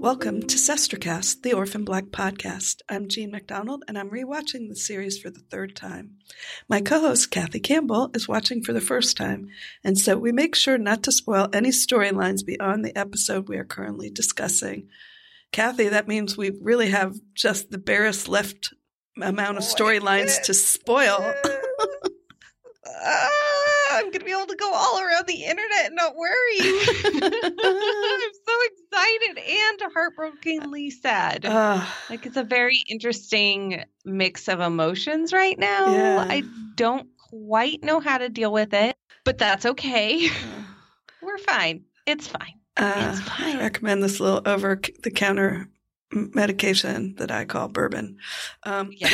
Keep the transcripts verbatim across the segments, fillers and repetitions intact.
Welcome to Sestercast, the Orphan Black podcast. I'm Jean MacDonald, and I'm rewatching the series for the third time. My co-host, Kathy Campbell, is watching for the first time, and so we make sure not to spoil any storylines beyond the episode we are currently discussing. Kathy, that means we really have just the barest left amount of storylines to spoil. Uh, I'm going to be able to go all around the internet and not worry. I'm so excited and heartbrokenly sad. Uh, like, it's a very interesting mix of emotions right now. Yeah. I don't quite know how to deal with it, but that's okay. We're fine. It's fine. Uh, it's fine. I recommend this little over-the-counter medication that I call bourbon. Um, Yeah.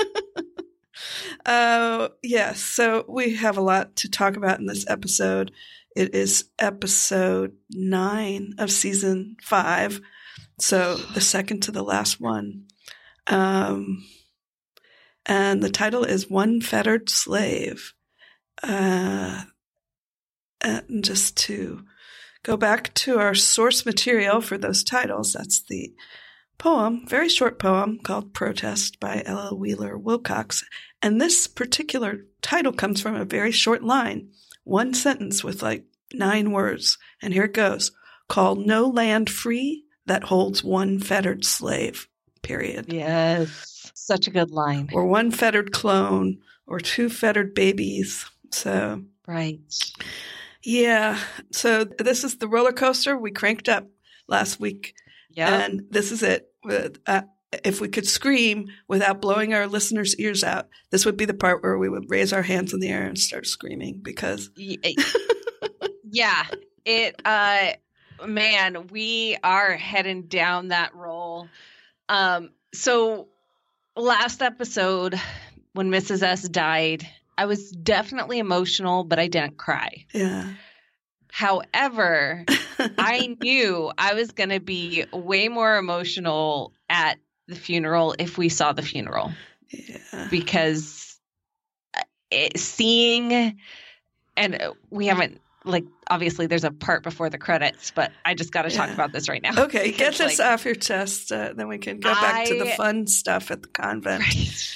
Uh, yes, so we have a lot to talk about in this episode. It is episode nine of season five, so the second to the last one. Um, and the title is One Fettered Slave. Uh, and just to go back to our source material for those titles, that's the poem, very short poem called Protest by L L Wheeler Wilcox. And this particular title comes from a very short line, one sentence with like nine words. And here it goes, called No Land Free That Holds One Fettered Slave, period. Yes. Such a good line. Or one fettered clone, or two fettered babies. So, Right. yeah. So this is the roller coaster we cranked up last week. Yeah. And this is it. Uh, if we could scream without blowing our listeners' ears out, this would be the part where we would raise our hands in the air and start screaming because. Yeah. It, uh, man, we are heading down that roll. Um, so last episode, when Missus S died, I was definitely emotional, but I didn't cry. Yeah. However, I knew I was going to be way more emotional at the funeral if we saw the funeral. Yeah. Because it, seeing, and we haven't, like, obviously there's a part before the credits, but I just got to Yeah. talk about this right now. Okay, get this like, off your chest. Uh, then we can go back I, to the fun stuff at the convent. Right.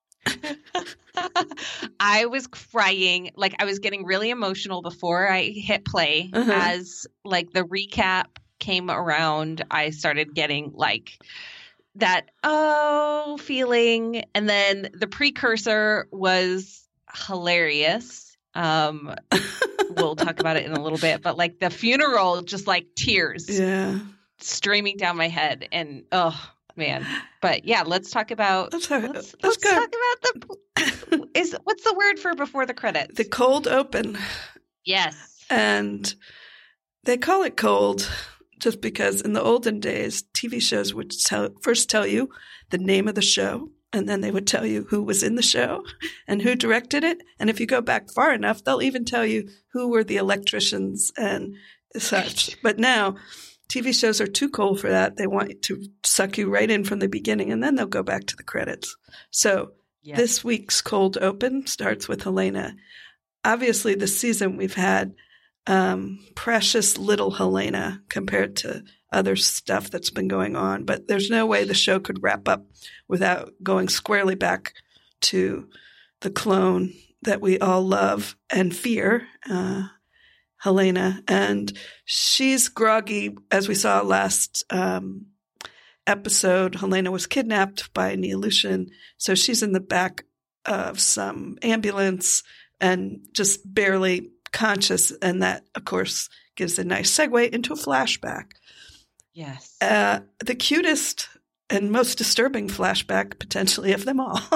I was crying, like I was getting really emotional before I hit play. Uh-huh. As like the recap came around, I started getting like that oh feeling, and then the precursor was hilarious. Um, we'll talk about it in a little bit, but like the funeral, just like tears, yeah, streaming down my head, and oh. Man, but yeah, let's talk about. Let's, have, let's, let's, let's go. talk about the. Is what's the word for before the credits? The cold open. Yes, and they call it cold just because in the olden days, T V shows would tell, first tell you the name of the show, and then they would tell you who was in the show and who directed it. And if you go back far enough, they'll even tell you who were the electricians and such. But now. T V shows are too cold for that. They want to suck you right in from the beginning, and then they'll go back to the credits. So yes. This week's cold open starts with Helena. Obviously, this season we've had um, precious little Helena compared to other stuff that's been going on, but there's no way the show could wrap up without going squarely back to the clone that we all love and fear, uh, Helena, and she's groggy, as we saw last um, episode. Helena was kidnapped by Neolution, so she's in the back of some ambulance and just barely conscious, and that, of course, gives a nice segue into a flashback. Yes. Uh, the cutest and most disturbing flashback, potentially, of them all.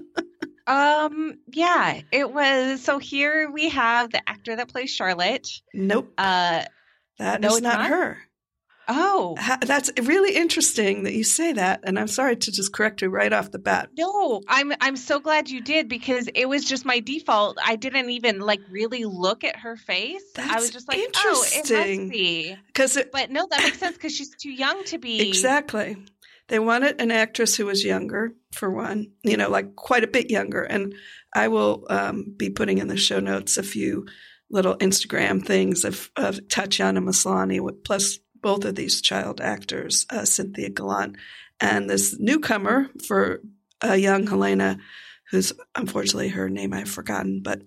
Um, yeah, it was. So here we have the actor that plays Charlotte. Nope. Uh, that no, is it's not, not her. Oh, Ha- that's really interesting that you say that. And I'm sorry to just correct you right off the bat. No, I'm, I'm so glad you did, because it was just my default. I didn't even like really look at her face. That's I was just like, interesting. oh, it must be. Cause it, but no, that makes sense because she's too young to be. Exactly. They wanted an actress who was younger, for one, you know, like quite a bit younger. And I will um, be putting in the show notes a few little Instagram things of, of Tatiana Maslany, with, plus both of these child actors, uh, Cynthia Gallant and this newcomer for a uh, young Helena, who's unfortunately her name I've forgotten, but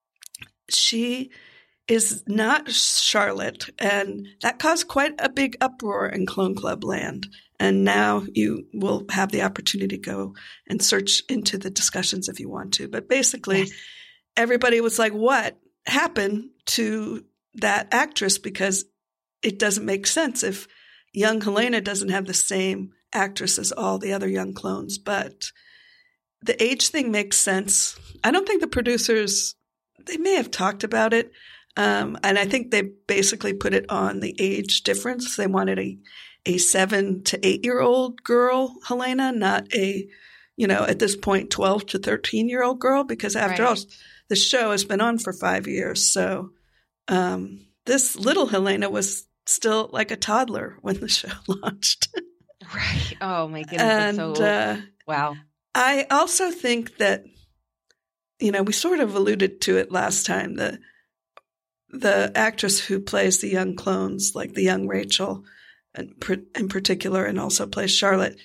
she is not Charlotte, and that caused quite a big uproar in Clone Club land. And now you will have the opportunity to go and search into the discussions if you want to. But basically, yes. Everybody was like, what happened to that actress? Because it doesn't make sense if young Helena doesn't have the same actress as all the other young clones. But the age thing makes sense. I don't think the producers, they may have talked about it. Um, and I think they basically put it on the age difference. They wanted a, a seven to eight year old girl, Helena, not a, you know, at this point, twelve to thirteen year old girl, because after right. all, the show has been on for five years. So um, this little Helena was still like a toddler when the show launched. Right. Oh my goodness. And, so, uh, wow. I also think that, you know, we sort of alluded to it last time, the, the actress who plays the young clones, like the young Rachel in, in particular, and also plays Charlotte,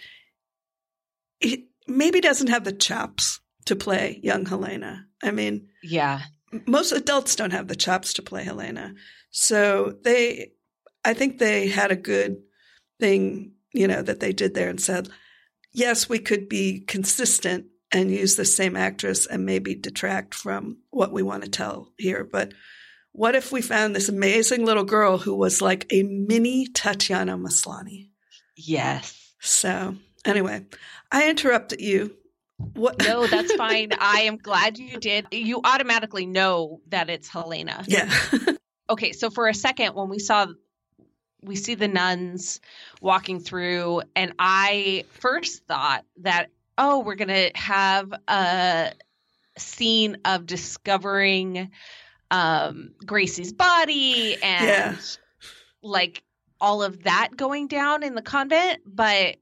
it maybe doesn't have the chops to play young Helena. I mean, yeah, most adults don't have the chops to play Helena. So they, I think they had a good thing, you know, that they did there and said, yes, we could be consistent and use the same actress and maybe detract from what we want to tell here. But what if we found this amazing little girl who was like a mini Tatiana Maslany? Yes. So anyway, I interrupted you. What? No, that's fine. I am glad you did. You automatically know that it's Helena. Yeah. Okay, so for a second, when we saw, we see the nuns walking through, and I first thought that, oh, we're going to have a scene of discovering um, Gracie's body and yeah. like all of that going down in the convent, but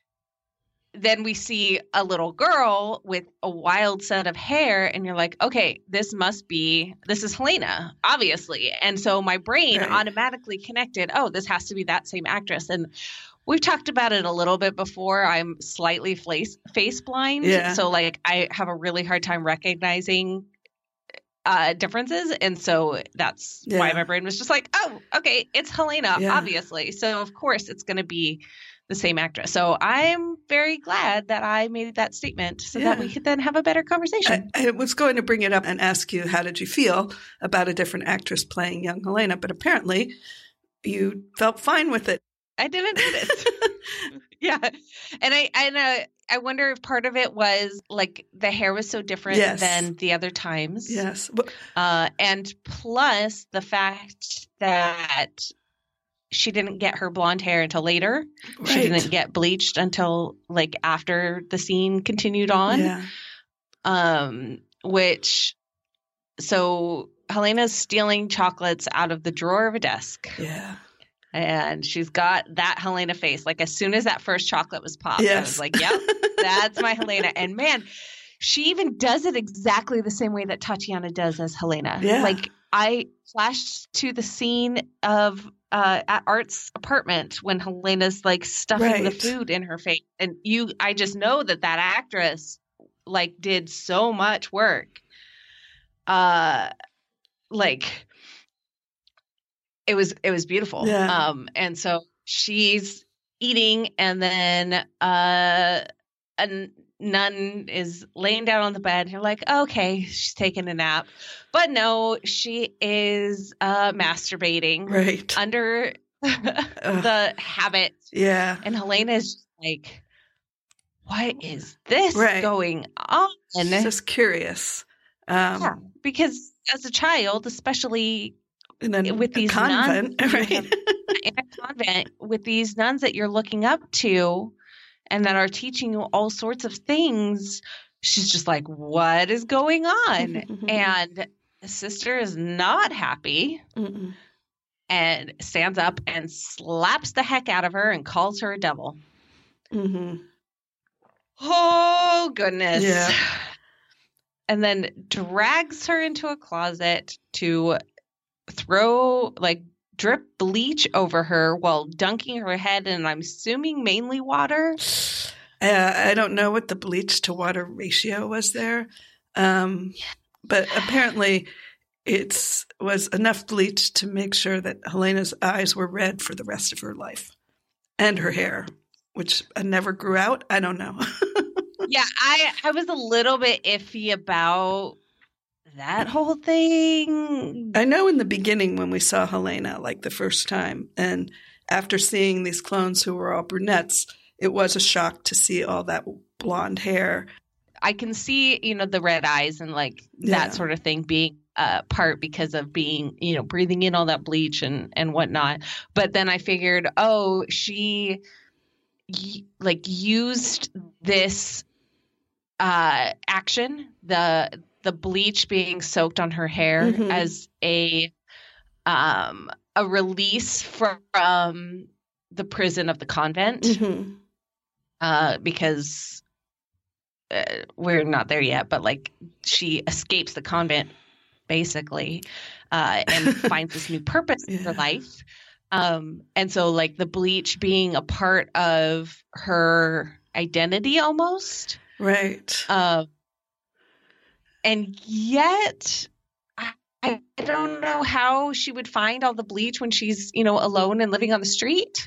then we see a little girl with a wild set of hair, and you're like, okay, this must be, this is Helena, obviously. And so my brain right. automatically connected, oh, this has to be that same actress. And we've talked about it a little bit before. I'm slightly face, face blind. Yeah. So like I have a really hard time recognizing uh, differences. And so that's yeah. why my brain was just like, oh, okay, it's Helena, yeah. obviously. So of course it's going to be the same actress. So I'm very glad that I made that statement so yeah. that we could then have a better conversation. I, I was going to bring it up and ask you, how did you feel about a different actress playing young Helena? But apparently you felt fine with it. I didn't notice. yeah. And I, and uh, I wonder if part of it was like the hair was so different yes. than the other times. Yes. Uh, and plus the fact that she didn't get her blonde hair until later. Right. She didn't get bleached until like after the scene continued on. Yeah. Um, which, so Helena's stealing chocolates out of the drawer of a desk. Yeah. And she's got that Helena face. Like as soon as that first chocolate was popped, yes. I was like, yep, that's my Helena. And man, she even does it exactly the same way that Tatiana does as Helena. Yeah. Like I flashed to the scene of Uh, at Art's apartment when Helena's like stuffing right. the food in her face. And you, I just know that that actress like did so much work. Uh, like it was, it was beautiful. Yeah. Um, and so she's eating, and then uh, a nun is laying down on the bed. You're like, okay, she's taking a nap. But no, she is uh, masturbating right. under the habit. Yeah. And Helena is just like, what is this right. going on? She's just curious. Um, yeah, because as a child, especially in a, with these convent, nuns, right? in a convent, with these nuns that you're looking up to and that are teaching you all sorts of things, she's just like, what is going on? And the sister is not happy. Mm-mm. And stands up and slaps the heck out of her and calls her a devil. Mm-hmm. Oh, goodness. Yeah. And then drags her into a closet to throw, like, drip bleach over her while dunking her head in, I'm assuming, mainly water. Uh, I don't know what the bleach to water ratio was there, um, but apparently it was enough bleach to make sure that Helena's eyes were red for the rest of her life, and her hair, which never grew out. I don't know. Yeah, I, I was a little bit iffy about that whole thing. I know in the beginning when we saw Helena, like the first time, and after seeing these clones who were all brunettes, it was a shock to see all that blonde hair. I can see, you know, the red eyes and like Yeah. that sort of thing being uh, part because of being, you know, breathing in all that bleach and, and whatnot. But then I figured, oh, she y- like used this uh, action, the the bleach being soaked on her hair, Mhm. as a um, a release from, from the prison of the convent. Mm-hmm. Uh, because uh, we're not there yet, but like she escapes the convent basically, uh, and finds this new purpose in her Yeah. life. Um, and so like the bleach being a part of her identity almost. Right. Um, and yet I, I don't know how she would find all the bleach when she's, you know, alone and living on the street.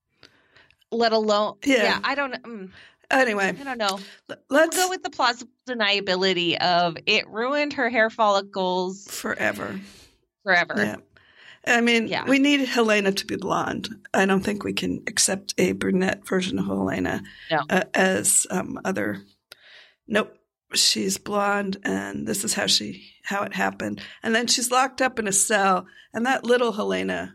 Let alone, Yeah. yeah, I don't, mm, Anyway, I don't know. l- We'll let's go with the plausible deniability of it ruined her hair follicles forever. forever. Yeah. I mean, Yeah. we need Helena to be blonde. I don't think we can accept a brunette version of Helena No. uh, as um, other. Nope. She's blonde, and this is how she how it happened. And then she's locked up in a cell, and that little Helena,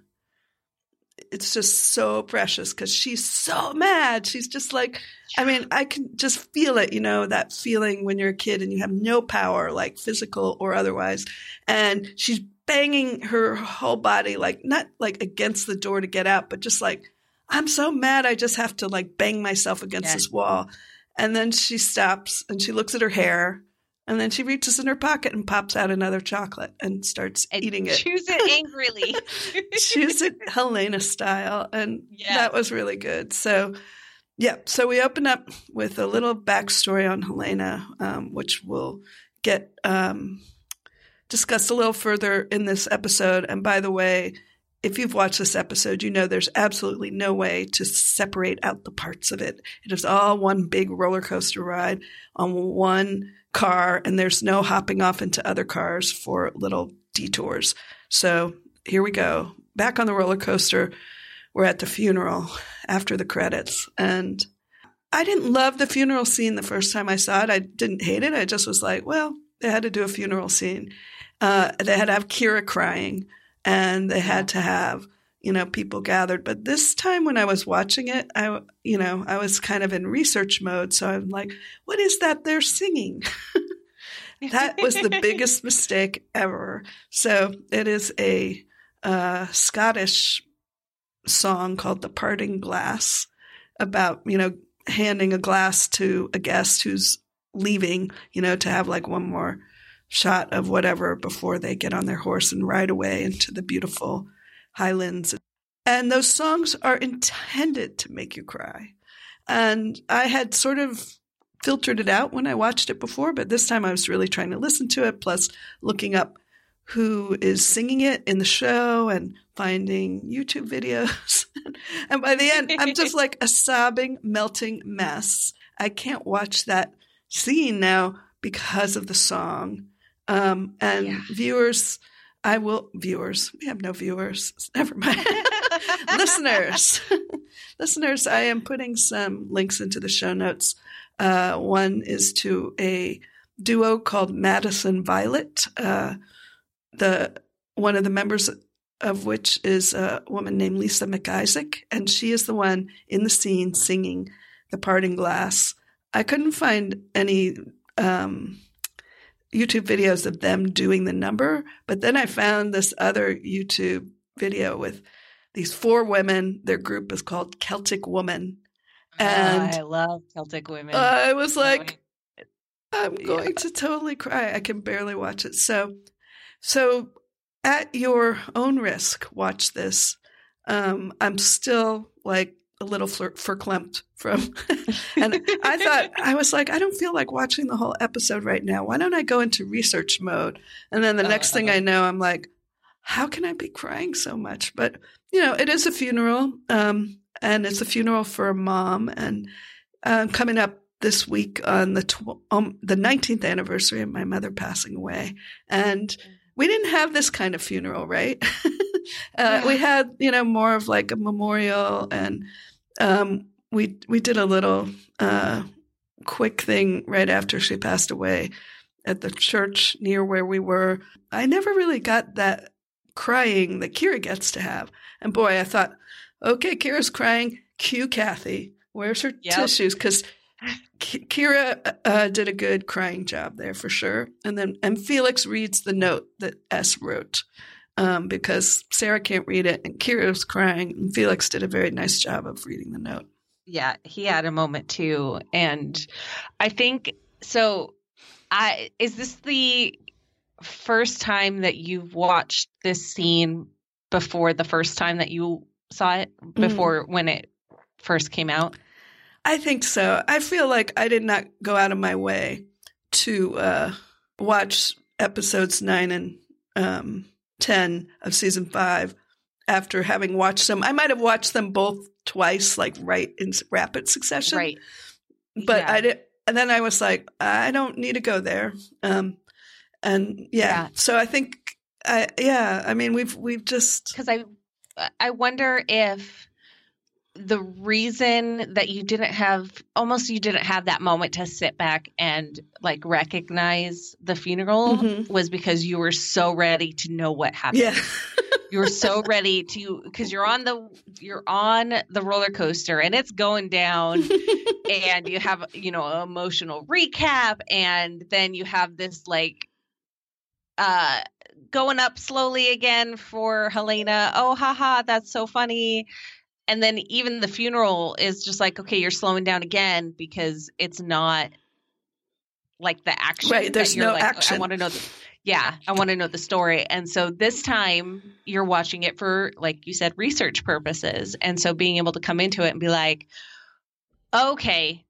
it's just so precious because she's so mad. She's just like, I mean, I can just feel it, you know, that feeling when you're a kid and you have no power, like physical or otherwise. And she's banging her whole body, like not like against the door to get out, but just like, I'm so mad. I just have to like bang myself against Yeah. this wall. And then she stops and she looks at her hair. And then she reaches in her pocket and pops out another chocolate and starts And eating it. chews it angrily. Choose it Helena style. And Yeah. that was really good. So, yeah. So we open up with a little backstory on Helena, um, which we'll get um, discussed a little further in this episode. And by the way, if you've watched this episode, you know there's absolutely no way to separate out the parts of it. It is all one big roller coaster ride on one car, and there's no hopping off into other cars for little detours. So here we go. Back on the roller coaster. We're at the funeral after the credits. And I didn't love the funeral scene the first time I saw it. I didn't hate it. I just was like, well, they had to do a funeral scene. Uh, they had to have Kira crying, and they had to have, you know, people gathered. But this time when I was watching it, I, you know, I was kind of in research mode. So I'm like, what is that they're singing? That was the biggest mistake ever. So it is a uh, Scottish song called The Parting Glass about, you know, handing a glass to a guest who's leaving, you know, to have like one more shot of whatever before they get on their horse and ride away into the beautiful highlands. And those songs are intended to make you cry. And I had sort of filtered it out when I watched it before, but this time I was really trying to listen to it, plus looking up who is singing it in the show and finding YouTube videos. And by the end, I'm just like a sobbing, melting mess. I can't watch that scene now because of the song. Um, and Yeah. viewers, I will, viewers, we have no viewers. Never mind. Listeners, listeners, I am putting some links into the show notes. Uh, one is to a duo called Madison Violet. Uh, the one of the members of which is a woman named Lisa McIsaac, and she is the one in the scene singing The Parting Glass. I couldn't find any um, YouTube videos of them doing the number, but then I found this other YouTube video with these four women. Their group is called Celtic Woman. And oh, I love Celtic women. I was like, I'm Yeah. going to totally cry. I can barely watch it. So, so at your own risk, watch this. Um, I'm still like a little flir- verklempt from, and I thought, I was like, I don't feel like watching the whole episode right now. Why don't I go into research mode? And then the uh, next thing uh, I know, I'm like, how can I be crying so much? But, you know, it is a funeral, um, and it's a funeral for a mom. And uh, coming up this week on the tw- um, the nineteenth anniversary of my mother passing away. And we didn't have this kind of funeral, right? uh, yeah. We had, you know, more of like a memorial, and um, we we did a little uh, quick thing right after she passed away at the church near where we were. I never really got that crying that Kira gets to have. And boy, I thought, okay, Kira's crying. Cue Kathy. Where's her yep. tissues? Because K- Kira uh, did a good crying job there for sure. And then and Felix reads the note that S wrote um, because Sarah can't read it, and Kira's crying, and Felix did a very nice job of reading the note. Yeah, he had a moment too. And I think so. I is this the first time that you've watched this scene before the first time that you saw it, before mm. when it first came out? I think so. I feel like I did not go out of my way to uh, watch episodes nine and um, ten of season five after having watched them. I might have watched them both twice, like right in rapid succession. Right. But yeah. I did. And then I was like, I don't need to go there. Um, and yeah. yeah, so I think, I, yeah, I mean, we've, we've just. Because I, I wonder if the reason that you didn't have, almost you didn't have that moment to sit back and like recognize the funeral mm-hmm. was because you were so ready to know what happened. Yeah. You were so ready to, because you're on the you're on the roller coaster and it's going down, and you have, you know, an emotional recap, and then you have this like uh going up slowly again for Helena. Oh, haha, that's so funny. And then even the funeral is just like, okay, you're slowing down again because it's not like the action. Right, there's no like, action. I want to know. The, yeah, I want to know the story. And so this time you're watching it for, like you said, research purposes. And so being able to come into it and be like, okay,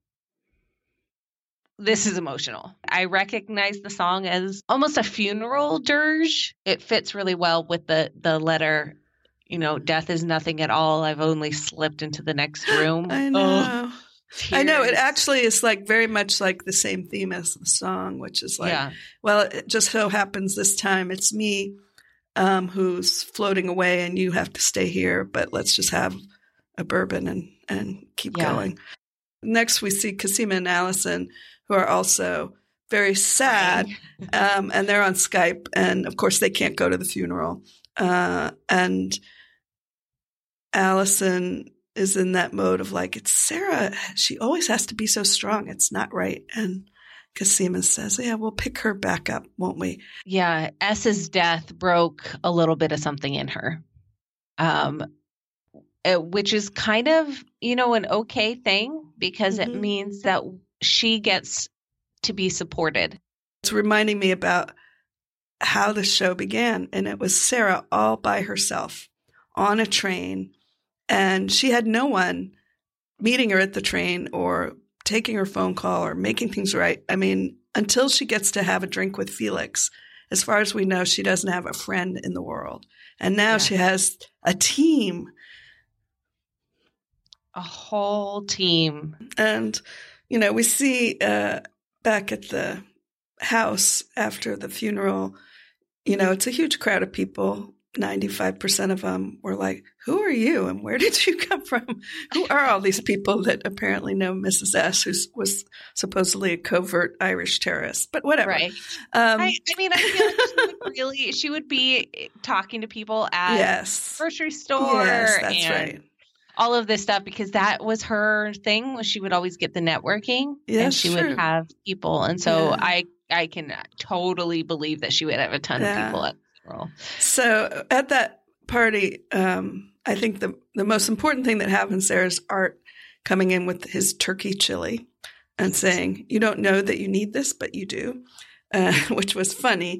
this is emotional. I recognize the song as almost a funeral dirge. It fits really well with the the letter. You know, death is nothing at all. I've only slipped into the next room. I know. Oh, I know. It actually is like very much like the same theme as the song, which is like, yeah. well, it just so happens this time it's me um, who's floating away and you have to stay here, but let's just have a bourbon and, and keep yeah. going. Next, we see Cosima and Allison, who are also very sad, um, and they're on Skype. And, of course, they can't go to the funeral. Uh, and Allison is in that mode of like, it's Sarah. She always has to be so strong. It's not right. And Cosima says, yeah, we'll pick her back up, won't we? Yeah. S's death broke a little bit of something in her, um, it, which is kind of, you know, an okay thing because mm-hmm. it means that she gets to be supported. It's reminding me about how the show began. And it was Sarah all by herself on a train. And she had no one meeting her at the train or taking her phone call or making things right. I mean, until she gets to have a drink with Felix, as far as we know, she doesn't have a friend in the world. And now yeah. she has a team. A whole team. And, you know, we see uh, back at the house after the funeral, you know, it's a huge crowd of people. ninety-five percent of them were like, who are you and where did you come from? Who are all these people that apparently know Missus S, who was supposedly a covert Irish terrorist? But whatever. Right. Um, I, I mean, I feel like she would really, she would be talking to people at yes. the grocery store. Yes, that's and right. all of this stuff, because that was her thing. Was she would always get the networking, yes, and she true. would have people. And so yeah. I, I can totally believe that she would have a ton yeah. of people at Well. So at that party, um, I think the, the most important thing that happens there is Art coming in with his turkey chili and saying, you don't know that you need this, but you do, uh, which was funny.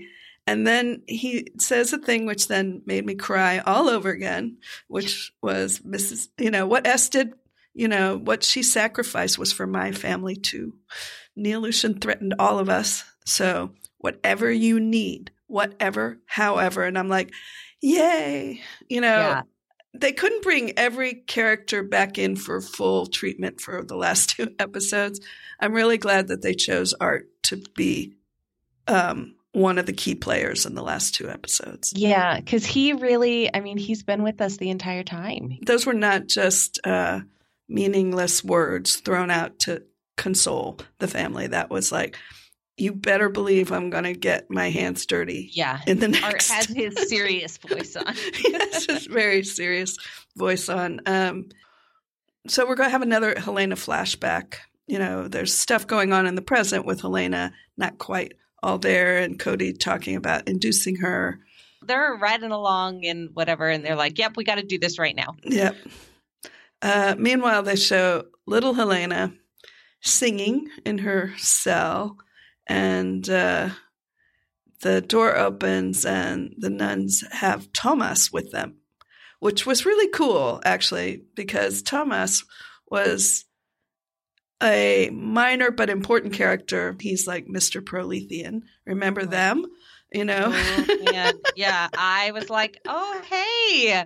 And then he says a thing which then made me cry all over again, which was Missus You know, what S did, you know, what she sacrificed was for my family too. Neil Lucian threatened all of us. So whatever you need, whatever, however. And I'm like, yay. You know, Yeah. they couldn't bring every character back in for full treatment for the last two episodes. I'm really glad that they chose Art to be um, one of the key players in the last two episodes. Yeah, because he really, I mean, he's been with us the entire time. Those were not just uh, meaningless words thrown out to console the family. That was like, you better believe I'm going to get my hands dirty. Yeah. In the next. Art has his serious voice on. He has his very serious voice on. Um, so we're going to have another Helena flashback. You know, there's stuff going on in the present with Helena not quite all there, and Cody talking about inducing her. They're riding along and whatever, and they're like, yep, we got to do this right now. Yep. Uh, meanwhile, they show little Helena singing in her cell, and uh, the door opens and the nuns have Thomas with them, which was really cool, actually, because Thomas was a minor but important character. He's like Mister Prolethean. Remember them? You know? Oh, man. Yeah. I was like, oh, hey,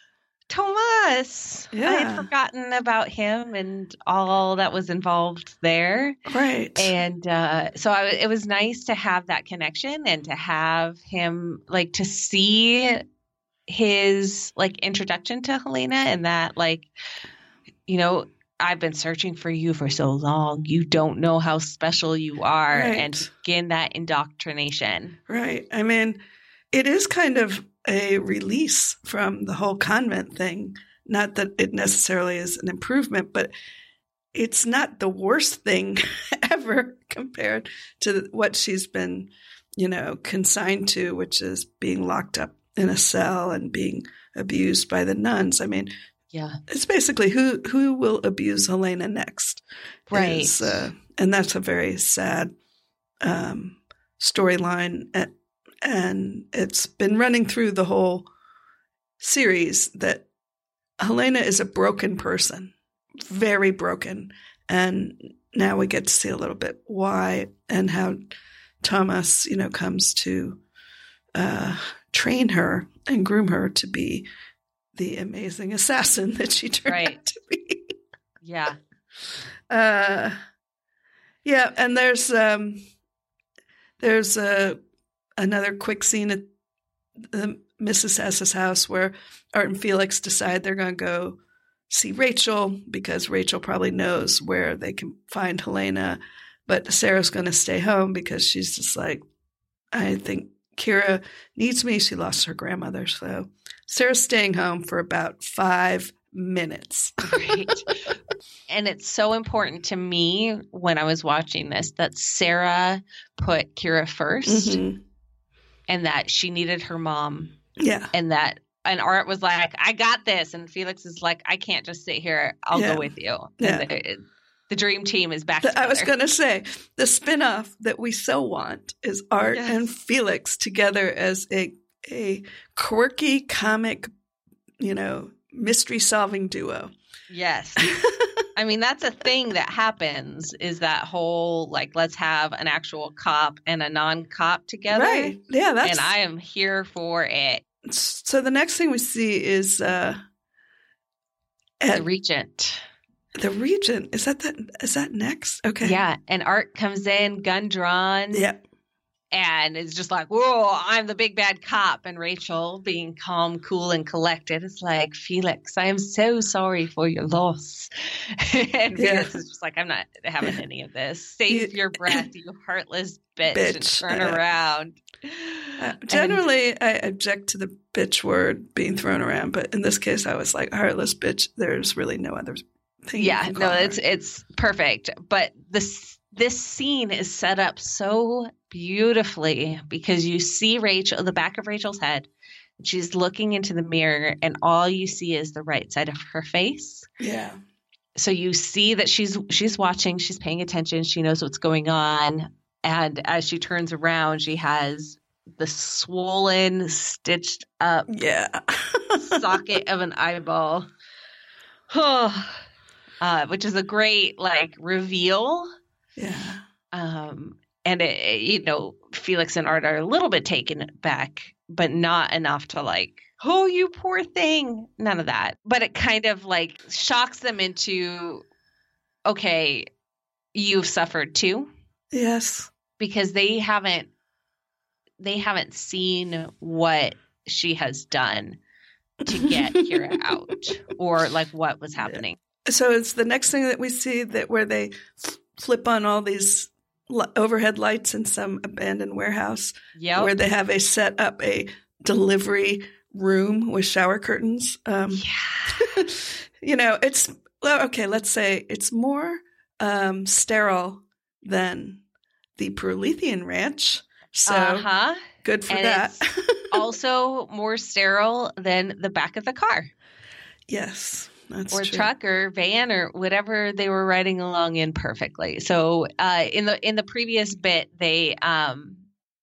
Thomas. Yeah. I had forgotten about him and all that was involved there. Right. And uh, so I, it was nice to have that connection and to have him, like, to see his, like, introduction to Helena and that, like, you know, I've been searching for you for so long. You don't know how special you are. Right. And begin that indoctrination. Right. I mean, it is kind of a release from the whole convent thing. Not that it necessarily is an improvement, but it's not the worst thing ever compared to what she's been, you know, consigned to, which is being locked up in a cell and being abused by the nuns. I mean, yeah, it's basically who who will abuse Helena next, right? Is, uh, and that's a very sad um, storyline, and, and it's been running through the whole series that Helena is a broken person, very broken, and now we get to see a little bit why and how Thomas, you know, comes to uh, train her and groom her to be the amazing assassin that she turned right. out to be. Yeah. Uh, yeah, and there's um, there's uh, another quick scene at the Missus S's house where Art and Felix decide they're going to go see Rachel because Rachel probably knows where they can find Helena, but Sarah's going to stay home because she's just like, I think Kira needs me. She lost her grandmother, so Sarah's staying home for about five minutes. Right. And it's so important to me when I was watching this that Sarah put Kira first Mm-hmm. and that she needed her mom. Yeah. And that, and Art was like, I got this. And Felix is like, I can't just sit here. I'll Yeah. go with you. Yeah. And the, the dream team is back The- together. I was going to say, the spinoff that we so want is Art Yes. and Felix together as a a quirky comic, you know, mystery-solving duo. Yes. I mean, that's a thing that happens is that whole, like, let's have an actual cop and a non-cop together. Right. Yeah, that's... And I am here for it. So the next thing we see is uh, at The Regent. the Regent. Is that that? Is that next? Okay. Yeah. And Art comes in, gun drawn. Yeah. And it's just like, whoa, I'm the big bad cop. And Rachel, being calm, cool, and collected, is like, Felix, I am so sorry for your loss. And Yeah. Felix is just like, I'm not having any of this. Save You- your breath, you heartless bitch, and Bitch. turn Uh, around. Uh, generally, I object to the bitch word being thrown around, but in this case, I was like, heartless bitch. There's really no other thing. you Yeah, can no, call her. it's it's perfect. But this this scene is set up so beautifully because you see Rachel, the back of Rachel's head. She's looking into the mirror, and all you see is the right side of her face. Yeah. So you see that she's she's watching, she's paying attention, she knows what's going on, and as she turns around, she has the swollen, stitched up Yeah. socket of an eyeball. uh, which is a great like reveal. Yeah. Um, and it, it, you know, Felix and Art are a little bit taken back, but not enough to like, oh, you poor thing. None of that. But it kind of like shocks them into, okay, you've suffered too. Yes. Because they haven't, they haven't seen what she has done to get Kira out, or like what was happening. So it's the next thing that we see that where they f- flip on all these li- overhead lights in some abandoned warehouse, Yep. where they have a set up a delivery room with shower curtains. Um, Yeah. you know, it's well, okay. Let's say it's more um, sterile than the Prolethean Ranch. So uh-huh. good for And that. it's also more sterile than the back of the car. Yes, that's or true. truck or van or whatever they were riding along in perfectly. So uh, in the in the previous bit, they um,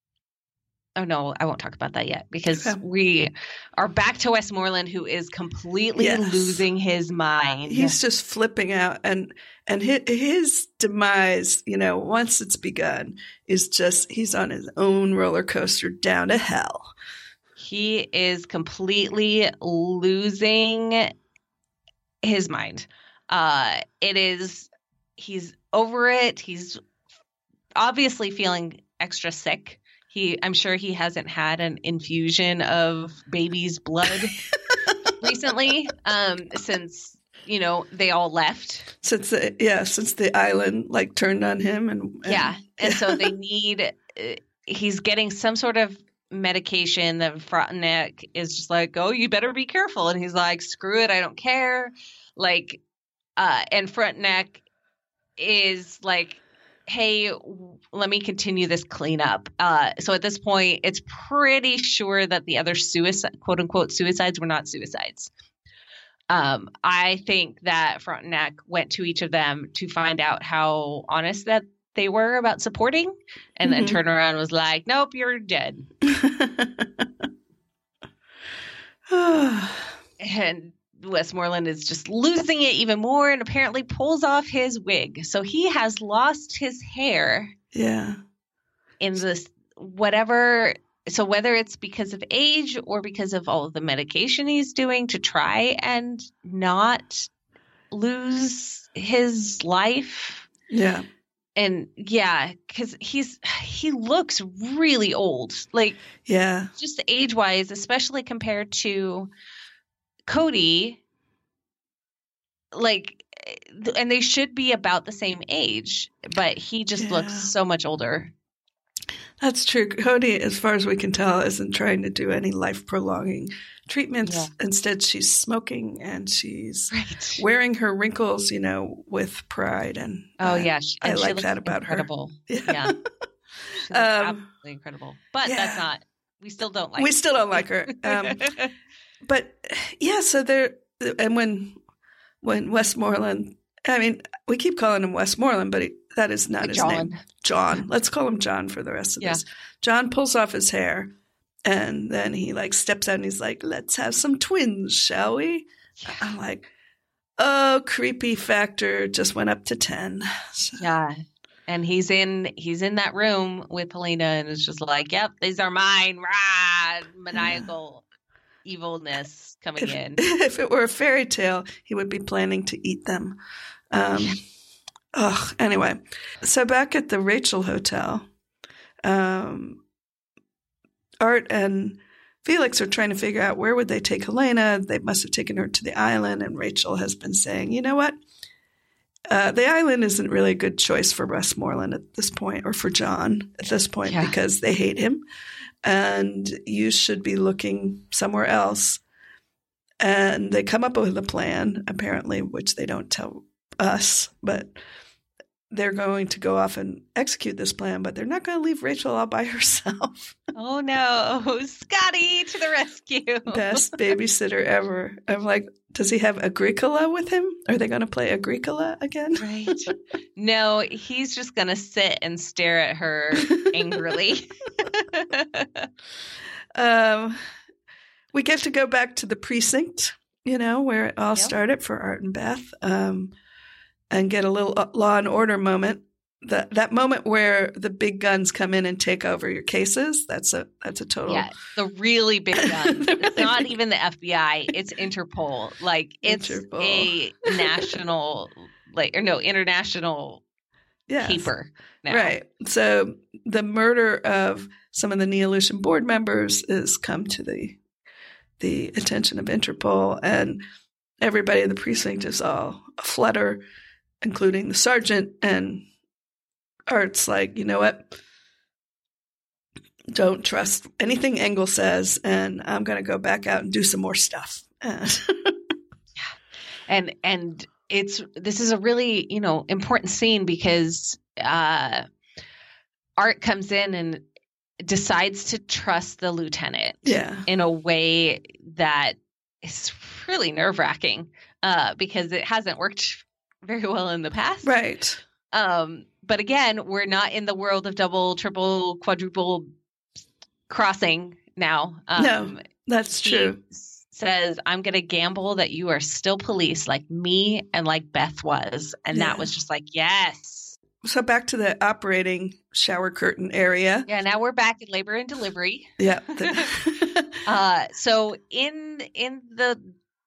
oh no, I won't talk about that yet because Okay. we are back to Westmoreland, who is completely Yes. losing his mind. He's just flipping out, and and his, his demise, you know, once it's begun, is just he's on his own roller coaster down to hell. He is completely losing his mind. Uh, it is, he's over it. He's obviously feeling extra sick. He, I'm sure he hasn't had an infusion of baby's blood recently, um, since, you know, they all left. Since the yeah, since the island like turned on him, and, and Yeah. And so they need, uh, he's getting some sort of medication that Frontenac is just like, oh, you better be careful. And he's like, screw it, I don't care. Like, uh, and Frontenac is like, hey, w- let me continue this cleanup. Uh, so at this point, it's pretty sure that the other suicide, quote unquote, suicides were not suicides. Um, I think that Frontenac went to each of them to find out how honest that they were about supporting, and then Mhm. turned around and was like, nope, you're dead. And Westmoreland is just losing it even more and apparently pulls off his wig. So he has lost his hair yeah. in this whatever. So whether it's because of age or because of all of the medication he's doing to try and not lose his life. Yeah. And yeah, because he's he looks really old, like Yeah. just age wise, especially compared to Cody. Like, and they should be about the same age, but he just Yeah. looks so much older. That's true. Cody, as far as we can tell, isn't trying to do any life prolonging treatments. Yeah. Instead, she's smoking and she's Right. wearing her wrinkles, you know, with pride. And Oh uh, yeah, she, I and she like looks that about incredible. her. Yeah, yeah. She looks Um, absolutely incredible. But yeah. that's not. We still don't like. we still don't like her. Um, but yeah, so there, and when when Westmoreland, I mean, we keep calling him Westmoreland, but he, that is not his John. name. John. Let's call him John for the rest of Yeah. this. John pulls off his hair, and then he like steps out and he's like, "Let's have some twins, shall we?" Yeah. I'm like, "Oh, creepy factor just went up to ten." So, Yeah. And he's in he's in that room with Helena and is just like, yep, these are mine. Rah, maniacal evilness coming if, in. if it were a fairy tale, he would be planning to eat them. Um, ugh, anyway, so back at the Rachel Hotel, um, Art and Felix are trying to figure out where would they take Helena. They must have taken her to the island, and Rachel has been saying, you know what? Uh, the island isn't really a good choice for Westmoreland at this point, or for John at this point, Yeah. because they hate him, and you should be looking somewhere else. And they come up with a plan, apparently, which they don't tell us, but they're going to go off and execute this plan, but they're not going to leave Rachel all by herself. Oh no, Scotty to the rescue. Best babysitter ever. I'm like, does he have Agricola with him? Are they going to play Agricola again? Right. No, he's just going to sit and stare at her angrily. um, we get to go back to the precinct, you know, where it all Yep. started for Art and Beth, um, and get a little Law and Order moment. That that moment where the big guns come in and take over your cases. That's a that's a total. Yeah, the really big guns. The It's really not big- even the F B I. It's Interpol. Like it's Interpol. a national, like or no international Yes. caper now. Right. So the murder of some of the Neolution board members has come to the the attention of Interpol, and everybody in the precinct is all aflutter, including the sergeant. And Art's like, you know what? Don't trust anything Engel says, and I'm going to go back out and do some more stuff. And and and it's this is a really you know important scene because uh Art comes in and decides to trust the lieutenant yeah. in a way that is really nerve-wracking uh because it hasn't worked very well in the past. Right. Um but again, we're not in the world of double, triple, quadruple crossing now. Um No, that's he true. says, I'm going to gamble that you are still police like me and like Beth was. And Yeah. that was just like, yes. So back to the operating shower curtain area. Yeah, now we're back in labor and delivery. Yeah. The- Uh, so in in the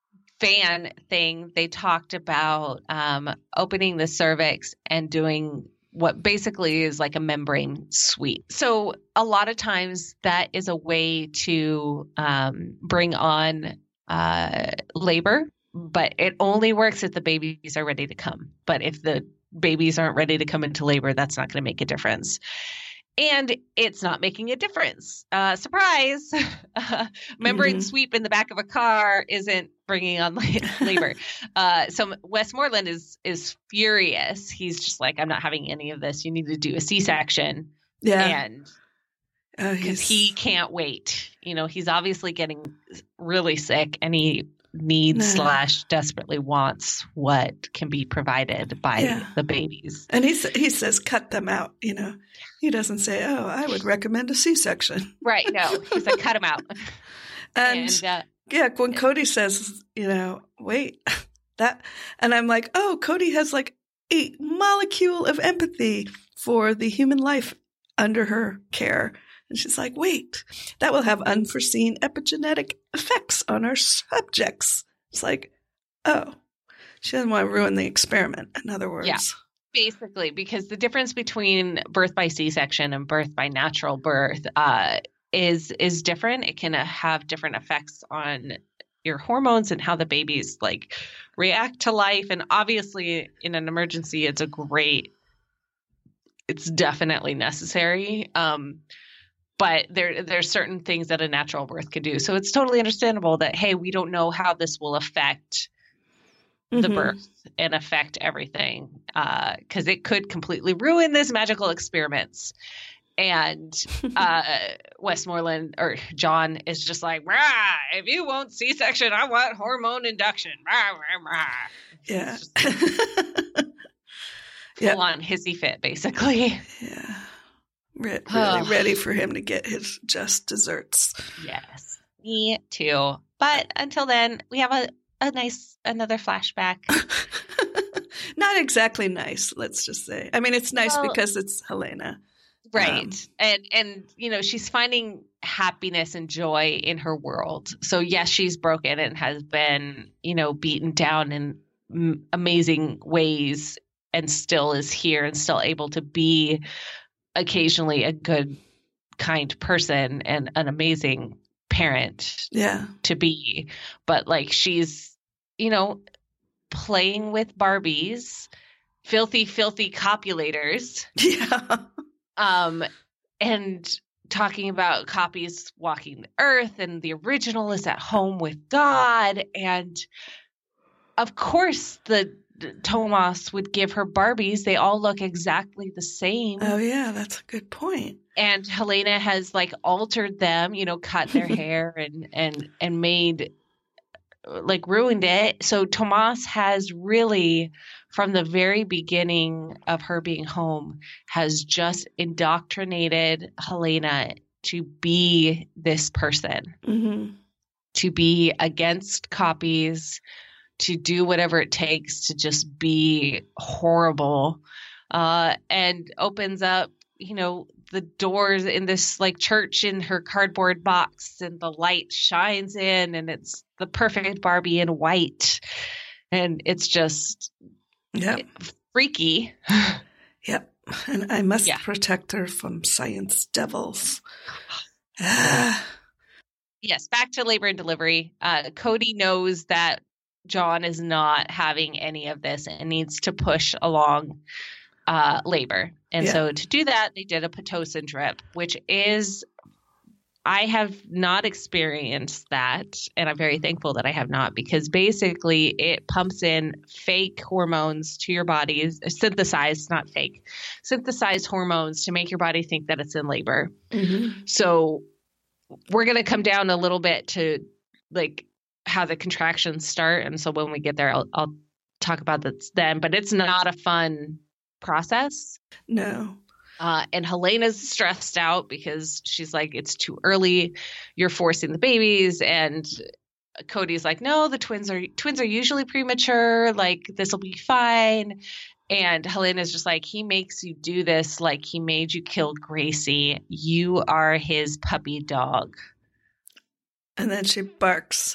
van thing, they talked about um, opening the cervix and doing what basically is like a membrane sweep. So a lot of times that is a way to um, bring on uh, labor, but it only works if the babies are ready to come. But if the babies aren't ready to come into labor, that's not going to make a difference. And it's not making a difference. Uh, surprise! Uh, membrane Mhm. sweep in the back of a car isn't bringing on la- labor. Uh, so Westmoreland is is furious. He's just like, I'm not having any of this. You need to do a C-section, yeah. and Oh, because he's- he can't wait. You know, he's obviously getting really sick, and he needs No. slash desperately wants what can be provided by Yeah. the babies. And he sa- he says, cut them out. You know, he doesn't say, oh, I would recommend a C-section. Right? No, he's like, cut him out. And, And uh, yeah, when Cody says, you know, wait, that, and I'm like, oh, Cody has like a molecule of empathy for the human life under her care. And she's like, wait, that will have unforeseen epigenetic effects on our subjects. It's like, oh, she doesn't want to ruin the experiment, in other words. Yeah. basically, because the difference between birth by C-section and birth by natural birth uh, is is different. It can uh, have different effects on your hormones and how the babies like react to life. And obviously, in an emergency, it's a great, it's definitely necessary. Um, but there there's certain things that a natural birth could do. So it's totally understandable that, hey, we don't know how this will affect the Mhm. birth and affect everything, because it could completely ruin this magical experiments. And uh, Westmoreland or John is just like, rah, if you won't C-section, I want hormone induction. Rah, rah, rah. Yeah. It's just Yeah. full on hissy fit, basically. Yeah. Re- really Ugh. ready for him to get his just desserts. Yes, me too. But until then, we have a, a nice another flashback. Not exactly nice, let's just say. I mean, it's nice Well- because it's Helena. Right. Um, and and you know, she's finding happiness and joy in her world. So yes, she's broken and has been, you know, beaten down in m- amazing ways, and still is here and still able to be occasionally a good, kind person and an amazing parent Yeah. to be. But like, she's, you know, playing with Barbies, filthy, filthy copulators. Yeah. Um, and talking about copies walking the earth, and the original is at home with God. And of course, the, the Tomas would give her Barbies. They all look exactly the same. Oh, yeah, that's a good point. And Helena has like altered them, you know, cut their hair and, and, and made like ruined it. So Tomas has really, from the very beginning of her being home, has just indoctrinated Helena to be this person, Mm-hmm. to be against copies, to do whatever it takes to just be horrible, uh, and opens up, you know, the doors in this like church in her cardboard box, and the light shines in, and it's the perfect Barbie in white. And it's just Yep. freaky. Yep. And I must Yeah. protect her from science devils. Ah. Yes, back to labor and delivery. Uh, Cody knows that John is not having any of this and needs to push along uh, labor. And Yeah. so to do that, they did a Pitocin drip, which is, I have not experienced that. And I'm very thankful that I have not, because basically it pumps in fake hormones to your bodies, synthesized, not fake, synthesized hormones to make your body think that it's in labor. Mm-hmm. So we're going to come down a little bit to like how the contractions start. And so when we get there, I'll, I'll talk about this then, but it's not a fun process. No. Uh, and Helena's stressed out because she's like, it's too early. You're forcing the babies. And Cody's like, no, the twins are twins are usually premature. Like, this will be fine. And Helena's just like, he makes you do this. Like, he made you kill Gracie. You are his puppy dog. And then she barks.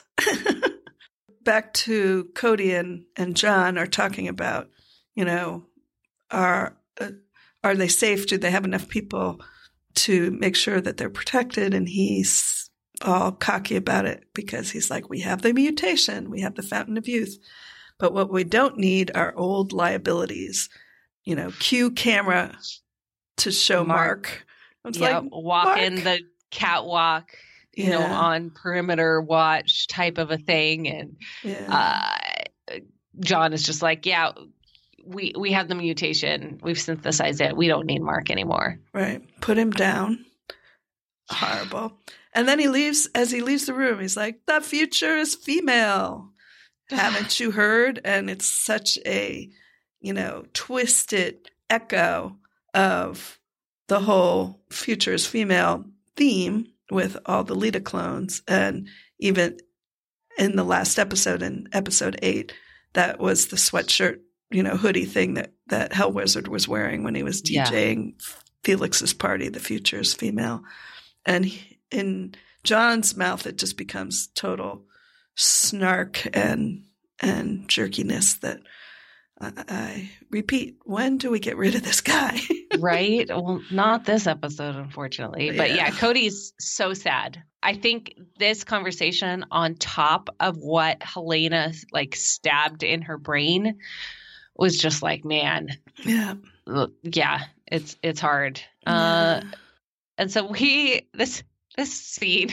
Back to Cody and, and John are talking about, you know, are uh, are they safe? Do they have enough people to make sure that they're protected? And he's all cocky about it because he's like, we have the mutation, we have the fountain of youth, but what we don't need are old liabilities. You know, cue camera to show Mark. Mark. I was Yeah, like, walking Mark. the catwalk, you know, Yeah. on perimeter watch type of a thing. And Yeah. uh, John is just like, yeah, we, we have the mutation. We've synthesized it. We don't need Mark anymore. Right. Put him down. Horrible. And then he leaves, as he leaves the room, he's like, the future is female. Haven't you heard? And it's such a, you know, twisted echo of the whole future is female theme with all the Lita clones. And even in the last episode, in episode eight, that was the sweatshirt, you know, hoodie thing that, that Hell Wizard was wearing when he was DJing yeah. Felix's party, the future is female. And he, in John's mouth, it just becomes total snark and and jerkiness that I, I repeat, when do we get rid of this guy? Right? Well, not this episode, unfortunately. But yeah. yeah, Cody's so sad. I think this conversation on top of what Helena like stabbed in her brain was just like, man, yeah, yeah, it's it's hard. Yeah. Uh, and so we this this scene.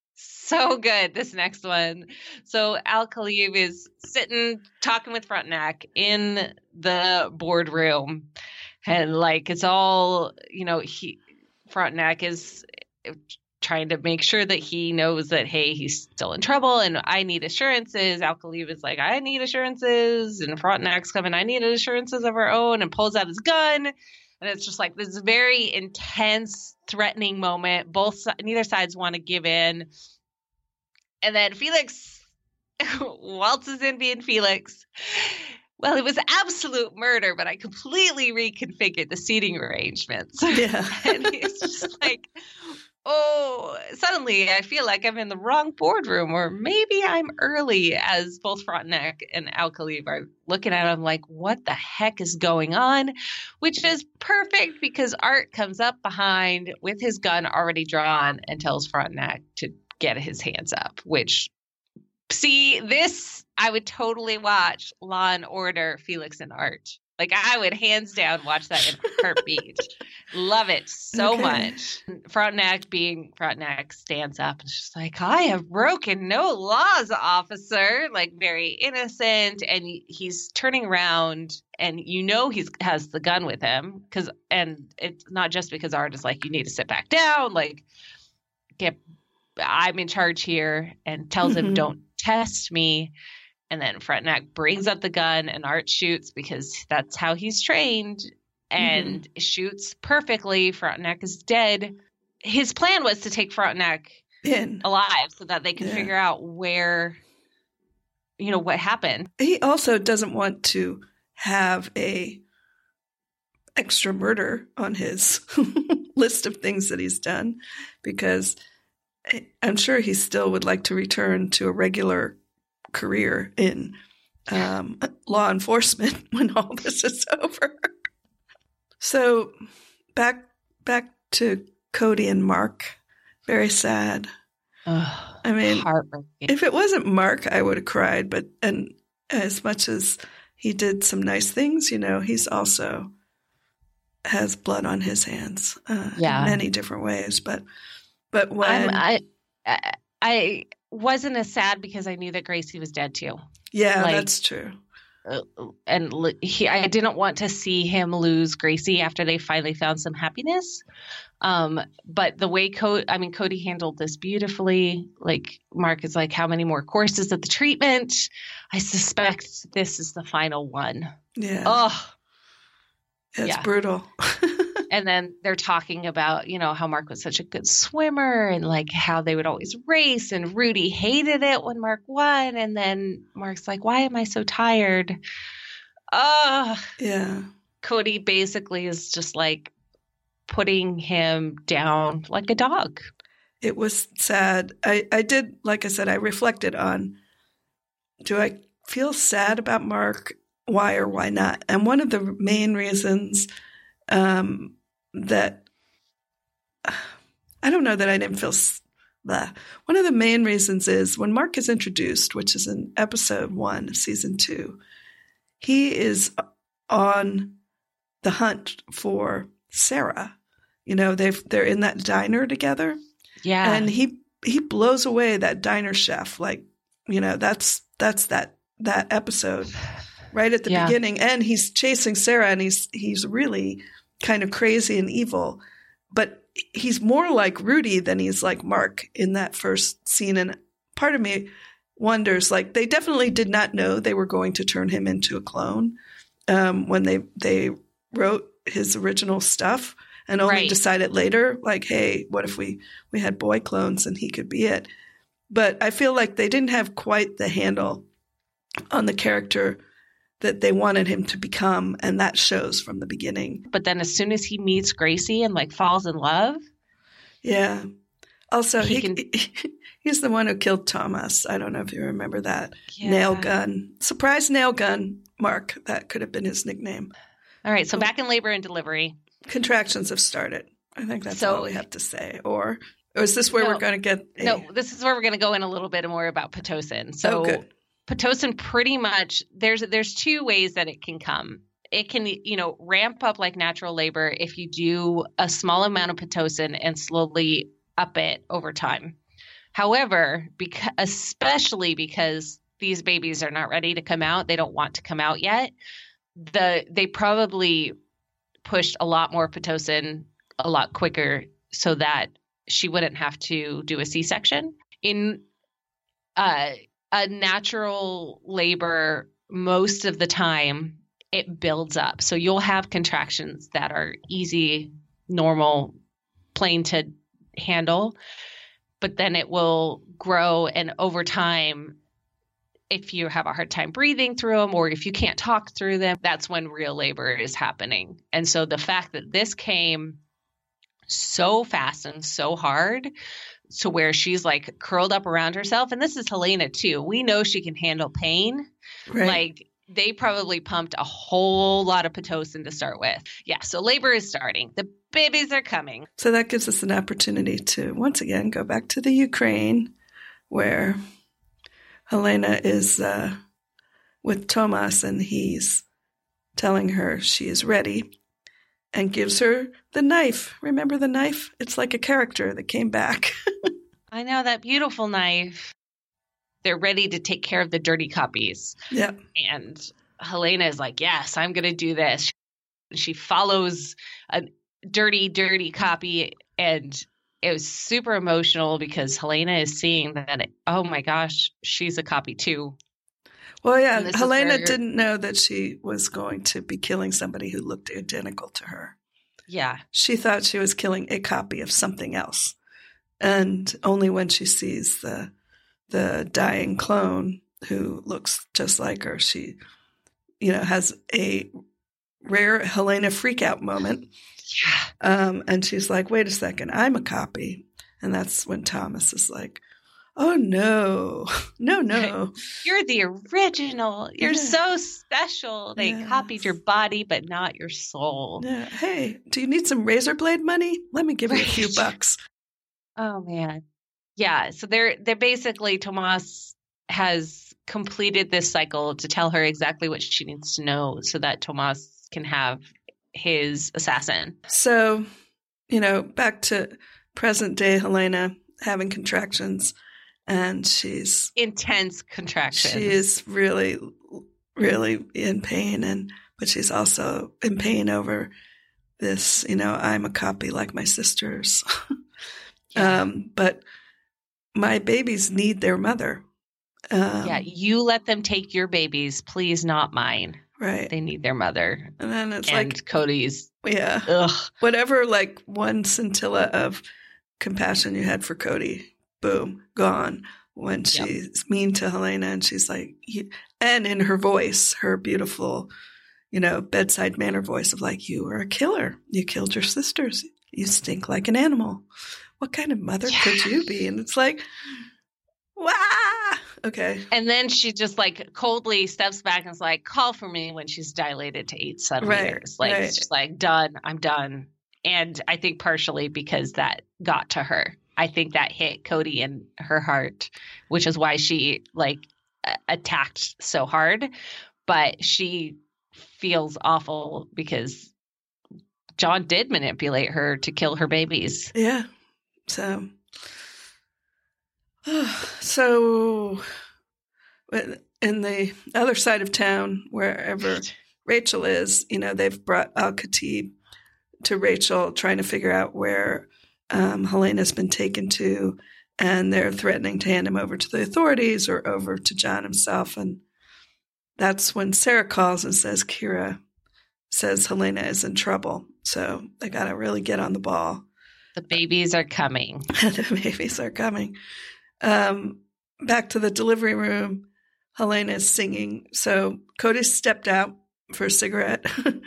So good, this next one. So Al-Khalif is sitting, talking with Frontenac in the boardroom. And, like, it's all, you know, he Frontenac is trying to make sure that he knows that, hey, he's still in trouble and I need assurances. Al-Khalif is like, I need assurances. And Frontenac's coming, I need assurances of our own, and pulls out his gun. And it's just like this very intense, threatening moment. Both, neither sides want to give in. And then Felix waltzes in being Felix. Well, it was absolute murder, but I completely reconfigured the seating arrangements. Yeah. And he's just like, oh, suddenly I feel like I'm in the wrong boardroom, or maybe I'm early, as both Frontenac and Al-Khalif are looking at him like, what the heck is going on? Which is perfect because Art comes up behind with his gun already drawn and tells Frontenac to get his hands up, which, see, this, I would totally watch Law and Order, Felix and Art. Like, I would hands down watch that in a heartbeat. Love it so okay. much. Frontenac being Frontenac stands up and she's like, I have broken no laws, officer. Like, very innocent. And he's turning around and you know he's has the gun with him. Cause, and it's not just because Art is like, you need to sit back down. Like, get I'm in charge here, and tells mm-hmm. him, don't test me. And then Frontenac brings up the gun and Art shoots because that's how he's trained, and mm-hmm. shoots perfectly. Frontenac is dead. his plan was to take Frontenac in alive so that they could Yeah. figure out where, you know, what happened. He also doesn't want to have a extra murder on his list of things that he's done, because I'm sure he still would like to return to a regular career in um, law enforcement when all this is over. So back back to Cody and Mark. Very sad. Ugh, I mean, heartbreaking. if it wasn't Mark, I would have cried. But and as much as he did some nice things, you know, he's also has blood on his hands uh, Yeah. in many different ways. But but when I'm, I, I I wasn't as sad because I knew that Gracie was dead too. yeah, like- that's true. Uh, and li- he, I didn't want to see him lose Gracie after they finally found some happiness. Um, but the way Cody, I mean, Cody handled this beautifully. Like Mark is like, how many more courses of the treatment? I suspect this is the final one. Yeah, Oh, it's yeah. brutal. and then they're talking about, you know, how Mark was such a good swimmer and like how they would always race, and Rudy hated it when Mark won. And then Mark's like, why am I so tired? Oh, Yeah, Cody basically is just like putting him down like a dog. it was sad. I, I did, like I said, I reflected on, do I feel sad about Mark? Why or why not? And one of the main reasons um, that, I don't know that I didn't feel, s- blah. One of the main reasons is when Mark is introduced, which is in episode one of season two, he is on the hunt for Sarah. You know, they've, they're in that diner together. Yeah. And he he blows away that diner chef. Like, you know, that's that's that that episode right at the Yeah. beginning. And he's chasing Sarah, and he's he's really kind of crazy and evil. But he's more like Rudy than he's like Mark in that first scene. And part of me wonders, like, they definitely did not know they were going to turn him into a clone um, when they they wrote his original stuff. And only Right. decided later, like, hey, what if we, we had boy clones and he could be it? But I feel like they didn't have quite the handle on the character that they wanted him to become. And that shows from the beginning. But then as soon as he meets Gracie and like falls in love, Yeah. Also, He he, can- he's the one who killed Thomas. I don't know if you remember that. yeah. Nail gun. Surprise nail gun, Mark. That could have been his nickname. All right. So back in labor and delivery. Contractions have started. I think that's So- all we have to say. Or, or is this where No. we're going to get a, No, this is where we're going to go in a little bit more about Pitocin. So Oh, good. Pitocin pretty much there's there's two ways that it can come. It can, you know, ramp up like natural labor if you do a small amount of Pitocin and slowly up it over time. However, because especially because these babies are not ready to come out, they don't want to come out yet. The they probably pushed a lot more Pitocin a lot quicker so that she wouldn't have to do a C-section. In uh, a natural labor, most of the time it builds up. So you'll have contractions that are easy, normal, plain to handle, but then it will grow. And over time, if you have a hard time breathing through them or if you can't talk through them, that's when real labor is happening. And so the fact that this came so fast and so hard to where she's like curled up around herself, and this is Helena too. We know she can handle pain. Right. Like they probably pumped a whole lot of Pitocin to start with. Yeah, so labor is starting. The babies are coming. So that gives us an opportunity to, once again, go back to the Ukraine, where Helena is uh, with Tomas, and he's telling her she is ready and gives her the knife. Remember the knife? It's like a character that came back. I know, that beautiful knife. They're ready to take care of the dirty copies. Yeah. And Helena is like, yes, I'm going to do this. She follows a dirty, dirty copy. And it was super emotional because Helena is seeing that, it, oh my gosh, she's a copy too. Well, yeah, And this is Helena where you're- didn't know that she was going to be killing somebody who looked identical to her. Yeah. She thought she was killing a copy of something else. And only when she sees the the dying clone who looks just like her, she, you know, has a rare Helena freakout moment. Yeah. Um, and she's like, wait a second, I'm a copy. And that's when Thomas is like, oh, no, no, no. You're the original. You're Yeah. so special. They Yes. copied your body, but not your soul. Yeah. Hey, do you need some razor blade money? Let me give you a few Right. bucks. Oh, man. Yeah. So they're, they're basically, Tomas has completed this cycle to tell her exactly what she needs to know so that Tomas can have his assassin. So, you know, back to present day Helena having contractions, and she's Intense contractions. she is really, really in pain, and but she's also in pain over this. You know, I'm a copy like my sisters, Yeah. um, but my babies need their mother. Um, Yeah. You let them take your babies, please, not mine. right. They need their mother. And then it's And like, Cody's, yeah, ugh. whatever, like one scintilla of compassion you had for Cody, boom, gone. When Yep. she's mean to Helena, and she's like, you, and in her voice, her beautiful, you know, bedside manner voice of like, you are a killer. You killed your sisters. You stink like an animal. What kind of mother Yeah. could you be? And it's like, wow. Okay. And then she just like coldly steps back and is like, call for me when she's dilated to eight centimeters. Right, like, right. it's just like, done. I'm done. And I think partially because that got to her. I think that hit Cody in her heart, which is why she like a- attacked so hard. But she feels awful because John did manipulate her to kill her babies. Yeah. So, so in the other side of town, wherever Rachel is, you know, they've brought Al-Khatib to Rachel, trying to figure out where um, Helena's been taken to, and they're threatening to hand him over to the authorities or over to John himself. And that's when Sarah calls and says, Kira says Helena is in trouble. So they got to really get on the ball. The babies are coming. The babies are coming. Um, back to the delivery room, Helena is singing. So Cody stepped out for a cigarette,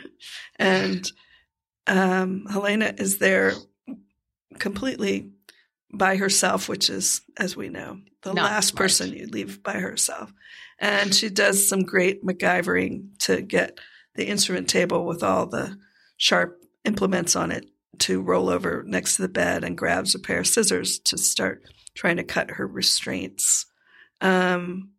and um, Helena is there completely by herself, which is, as we know, the Not last smart. person you leave by herself. And she does some great MacGyvering to get the instrument table with all the sharp implements on it to roll over next to the bed, and grabs a pair of scissors to start trying to cut her restraints. Um,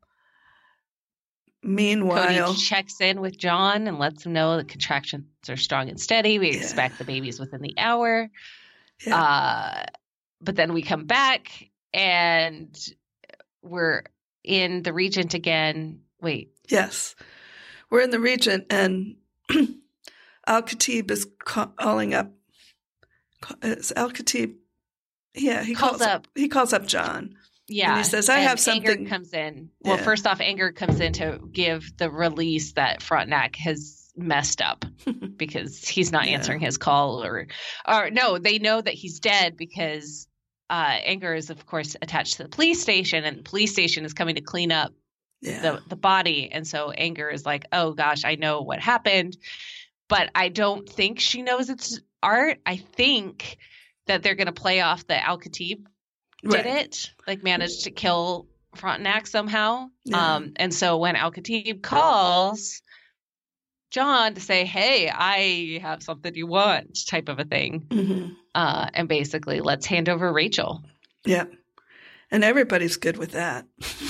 meanwhile, Cody checks in with John and lets him know the contractions are strong and steady. We Yeah. expect the babies within the hour. yeah, Uh, but then we come back and we're in the Regent again. Wait, yes, we're in the Regent, and Al-Khatib is calling up. Is Al-Khatib? Yeah, he Calls calls, up- He calls up John. yeah. And he says, "I and have something." Anger comes in. Well, Yeah. first off, Anger comes in to give the release that Frontenac has messed up because he's not Yeah. answering his call, or, or no, they know that he's dead because uh, Anger is, of course, attached to the police station, and the police station is coming to clean up Yeah, the, the body. And so Anger is like, oh gosh, I know what happened, but I don't think she knows it's art. I think that they're going to play off the Al-Khatib did right. it, like managed to kill Frontenac somehow. Yeah. Um, and so when Al-Khatib calls John to say, hey, I have something you want, type of a thing. Mhm. Uh, and basically, let's hand over Rachel. Yeah, and everybody's good with that.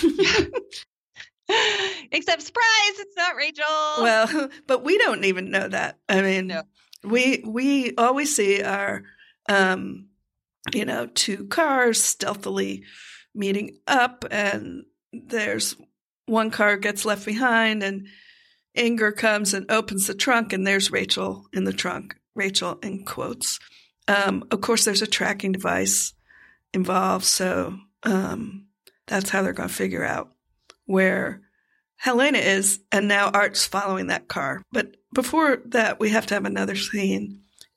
Except, surprise, it's not Rachel. Well, but we don't even know that. I mean, No. we we all we see are, um, you know, two cars stealthily meeting up, and there's one car gets left behind, and Anger comes and opens the trunk, and there's Rachel in the trunk. Rachel in quotes. Um, of course, there's a tracking device involved, so um, that's how they're going to figure out where Helena is, and now Art's following that car. But before that, we have to have another scene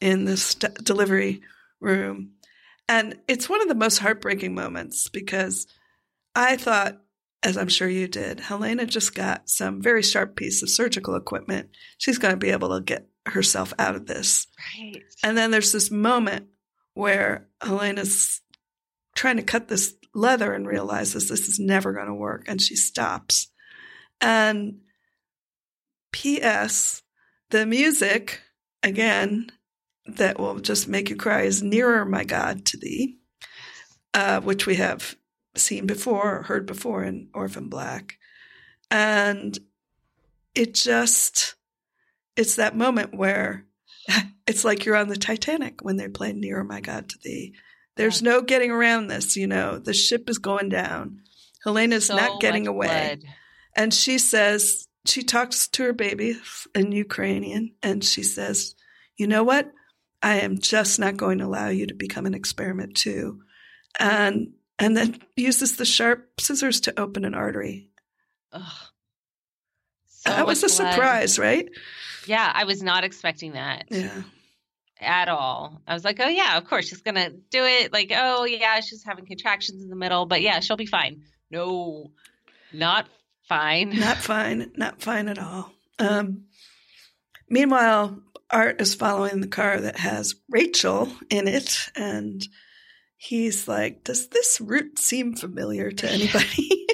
in this d- delivery room. And it's one of the most heartbreaking moments because I thought, as I'm sure you did, Helena just got some very sharp piece of surgical equipment. She's going to be able to get herself out of this. Right. And then there's this moment where Helena's trying to cut this leather and realizes this is never going to work. And she stops. And P S, the music, again, that will just make you cry is Nearer, My God, to Thee, uh, which we have seen before or heard before in Orphan Black. And it just, it's that moment where it's like you're on the Titanic when they play Nearer, My God, to Thee. There's yeah. no getting around this, you know, the ship is going down. Helena's so not getting away. Blood. And she says, she talks to her baby in Ukrainian, and she says, you know what? I am just not going to allow you to become an experiment too. And and then uses the sharp scissors to open an artery. Ugh. So that was a blood. surprise, right? Yeah, I was not expecting that. Yeah. At all. I was like, oh yeah, of course she's going to do it. Like, oh yeah, she's having contractions in the middle, but yeah, she'll be fine. No, not fine. Not fine. Not fine at all. Um, meanwhile, Art is following the car that has Rachel in it, and he's like, does this route seem familiar to anybody?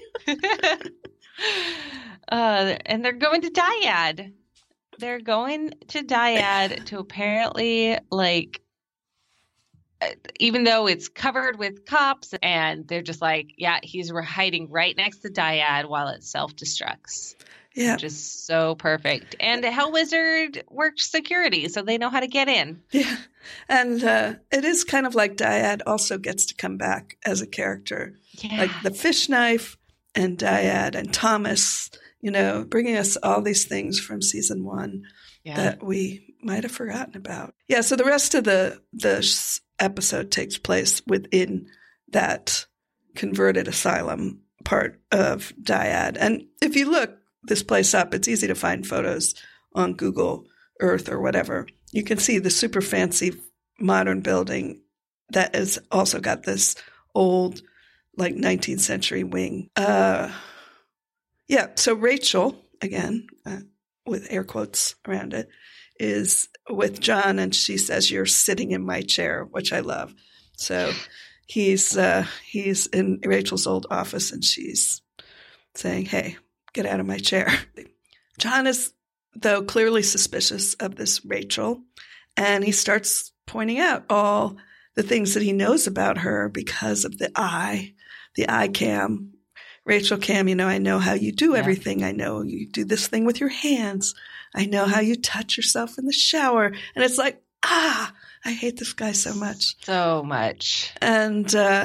uh, and they're going to Dyad. They're going to Dyad to apparently, like, even though it's covered with cops, and they're just like, yeah, he's hiding right next to Dyad while it self-destructs. Yeah. Which is so perfect. And Hell Wizard works security, so they know how to get in. Yeah. And uh, it is kind of like Dyad also gets to come back as a character. Yeah. Like the fish knife and Dyad and Thomas, you know, bringing us all these things from season one yeah. that we might have forgotten about. Yeah, so the rest of the the episode takes place within that converted asylum part of Dyad. And if you look this place up, it's easy to find photos on Google Earth or whatever. You can see the super fancy modern building that has also got this old, like nineteenth century wing. Uh, yeah, so Rachel, again, uh, with air quotes around it, is with John, and she says, you're sitting in my chair, which I love. So he's uh, he's in Rachel's old office, and she's saying, hey, get out of my chair. John is, though, clearly suspicious of this Rachel, and he starts pointing out all the things that he knows about her because of the eye, the eye cam. Rachel Cam, you know, I know how you do everything. Yeah. I know you do this thing with your hands. I know how you touch yourself in the shower. And it's like, ah, I hate this guy so much. So much. And uh,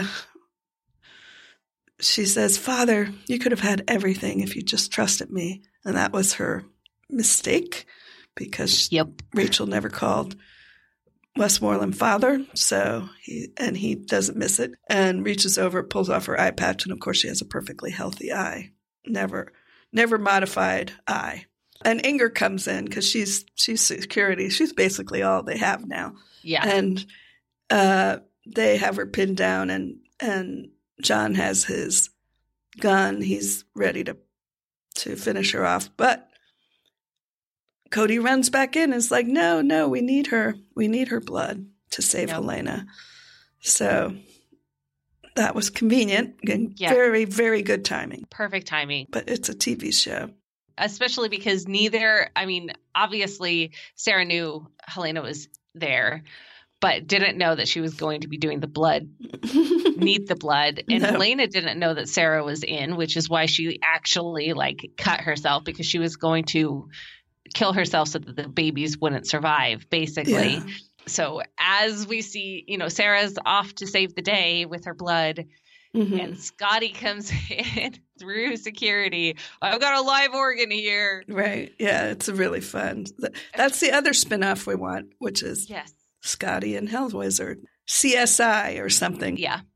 she says, Father, you could have had everything if you just trusted me. And that was her mistake because yep. Rachel never called Westmoreland father. So he, and he doesn't miss it and reaches over, pulls off her eye patch. And of course she has a perfectly healthy eye. Never, never modified eye. And Inger comes in because she's, she's security. She's basically all they have now. Yeah. And uh, they have her pinned down, and, and John has his gun. He's ready to, to finish her off. But Cody runs back in and is like, no, no, we need her. We need her blood to save yep. Helena. So that was convenient and yep. very, very good timing. Perfect timing. But it's a T V show. Especially because neither, I mean, obviously Sarah knew Helena was there, but didn't know that she was going to be doing the blood, need the blood. And no. Helena didn't know that Sarah was in, which is why she actually like cut herself, because she was going to kill herself so that the babies wouldn't survive, basically. Yeah. So as we see, you know, Sarah's off to save the day with her blood. Mm-hmm. And Scotty comes in through security. I've got a live organ here. Right. Yeah, it's really fun. That's the other spinoff we want, which is yes. Scotty and Hell Wizard. C S I or something. Yeah.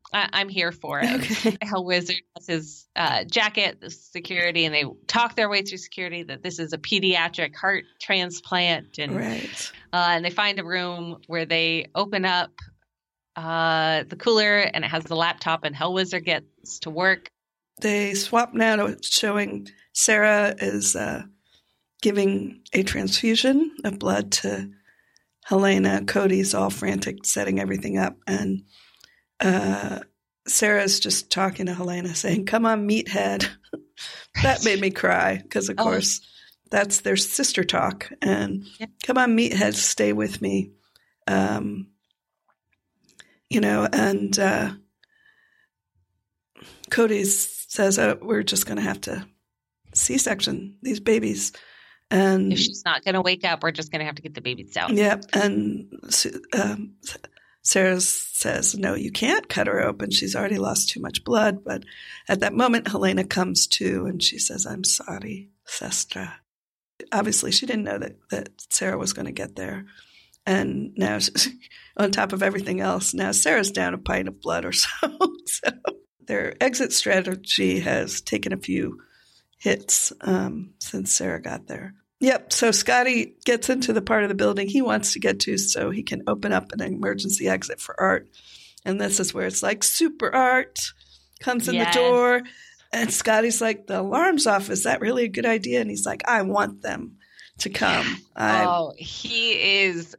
I, I'm here for it. Okay. Hellwizard has his uh, jacket, the security, and they talk their way through security that this is a pediatric heart transplant. And, Right. uh, and they find a room where they open up uh, the cooler, and it has the laptop, and Hellwizard gets to work. They swap now to showing Sarah is uh, giving a transfusion of blood to Helena. Cody's all frantic, setting everything up. And uh, Sarah's just talking to Helena, saying, come on, meathead. That made me cry because, of Oh. course, that's their sister talk. And Yeah. come on, meathead, stay with me. Um, you know, and uh, Cody says, oh, we're just going to have to C-section these babies. And If she's not going to wake up, we're just going to have to get the babies out. yeah, and um, Sarah says, no, you can't cut her open. She's already lost too much blood. But at that moment, Helena comes to, and she says, I'm sorry, Sestra. Obviously, she didn't know that, that Sarah was going to get there. And now, on top of everything else, now Sarah's down a pint of blood or so. So their exit strategy has taken a few hits um, since Sarah got there. Yep. So Scotty gets into the part of the building he wants to get to so he can open up an emergency exit for Art. And this is where it's like super Art comes in Yes. the door. And Scotty's like, the alarm's off. Is that really a good idea? And he's like, I want them to come. I, Oh, he is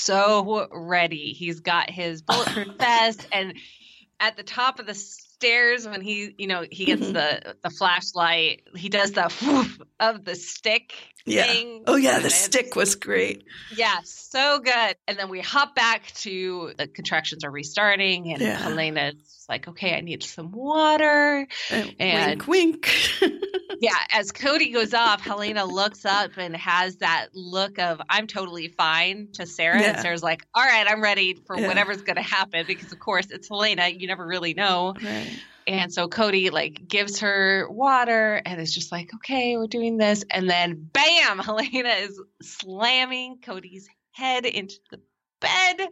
so ready. He's got his bulletproof vest, and at the top of the stairs, when he, you know, he gets Mhm. the the flashlight, he does the whoof of the stick yeah. thing. Oh, yeah. And The it's- stick was great. Yeah, so good. And then we hop back to the contractions are restarting, and Yeah. Helena's like, okay, I need some water. And, And- wink, wink. Yeah, as Cody goes off, Helena looks up and has that look of I'm totally fine to Sarah. Yeah. And Sarah's like, all right, I'm ready for Yeah. whatever's going to happen because, of course, it's Helena. You never really know. Right. And so Cody like gives her water and is just like, okay, we're doing this. And then bam, Helena is slamming Cody's head into the bed.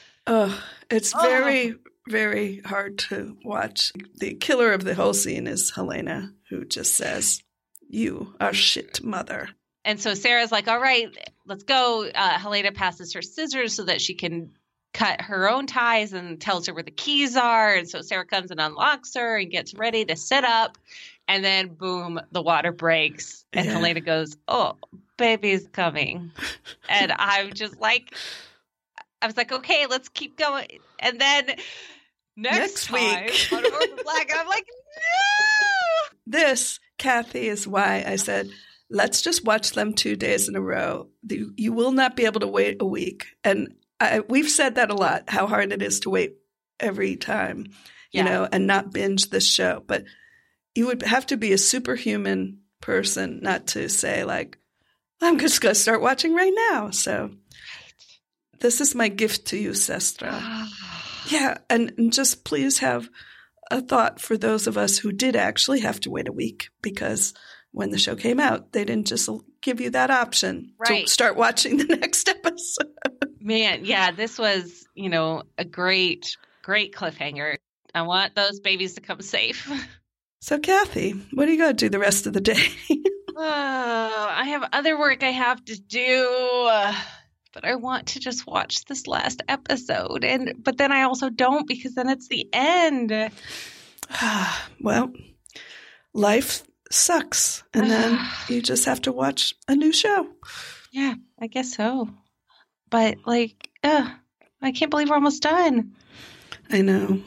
Oh, it's Oh. very, very hard to watch. The killer of the whole scene is Helena, who just says, you are shit, mother. And so Sarah's like, all right, let's go. Uh, Helena passes her scissors so that she can cut her own ties and tells her where the keys are. And so Sarah comes and unlocks her and gets ready to sit up. And then, boom, the water breaks. And Yeah. Helena goes, oh, baby's coming. And I'm just like, I was like, okay, let's keep going. And then next, Next time, week. on Orphan Black, I'm like, no. This, Kathy, is why I said, let's just watch them two days in a row. The, you will not be able to wait a week. And I, we've said that a lot, how hard it is to wait every time, Yeah. you know, and not binge this show. But you would have to be a superhuman person not to say, like, I'm just going to start watching right now. So this is my gift to you, Sestra. Yeah, and, and just please have a thought for those of us who did actually have to wait a week, because when the show came out, they didn't just give you that option Right. to start watching the next episode. Man, yeah, this was, you know, a great, great cliffhanger. I want those babies to come safe. So, Kathy, what do you got to do the rest of the day? Oh, I have other work I have to do, uh, but I want to just watch this last episode. And but then I also don't, because then it's the end. Well, life sucks, and then you just have to watch a new show. Yeah, I guess so. But like, uh, I can't believe we're almost done. I know.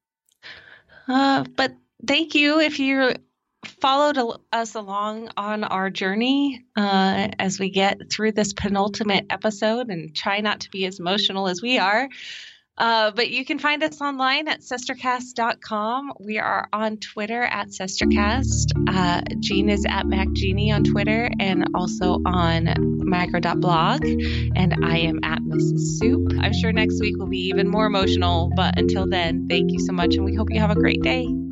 Uh, but thank you if you followed al- us along on our journey uh, as we get through this penultimate episode, and try not to be as emotional as we are. Uh, but you can find us online at sestercast dot com. We are on Twitter at sestercast. Uh, Jean is at MacGeanie on Twitter and also on micro dot blog. And I am at Missus Soup. I'm sure next week will be even more emotional. But until then, thank you so much, and we hope you have a great day.